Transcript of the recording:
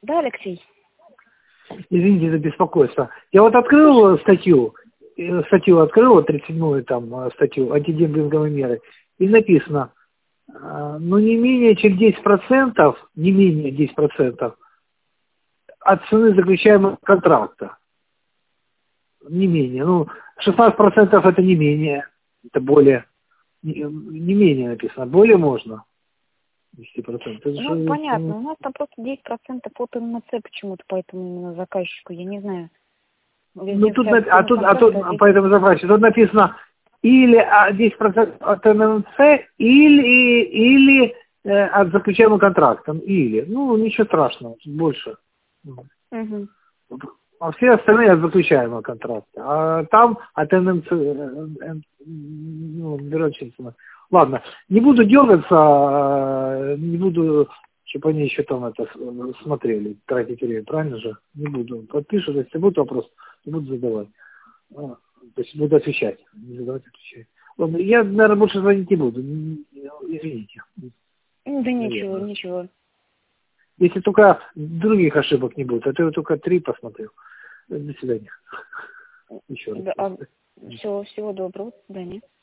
Да, Алексей? Извините за беспокойство. Я вот открыл статью открыл, вот 37-ю там статью антидемпинговые меры, и написано, ну не менее чем 10%, не менее 10% от цены заключаемого контракта. Не менее. Ну, 16% это не менее, это более, не менее написано, более можно. 10%. Это Ну, же, понятно. У нас там просто 10% от ММЦ почему-то по этому заказчику, я не знаю. ну Везде тут, стоят цены контракта, поэтому забрать, тут написано или 10% от ММЦ, или от заключаемого контракта. Или. Ну, ничего страшного, больше. Угу. А все остальные от заключаемого контракта. А там от ММЦ, ну, бюрочинцев. Ладно, не буду дергаться, не буду, чтобы они еще там это смотрели, тратить время, правильно же? Не буду. Подпишут, если будут вопросы, то буду задавать. То есть буду отвечать. Не задавать, отвечать. Ладно, я, наверное, больше звонить не буду. Извините. Да ничего, Наверное. ничего. Если только других ошибок не будет. А то я только 3 посмотрел. До свидания. Еще раз. Да, всего доброго, до свидания.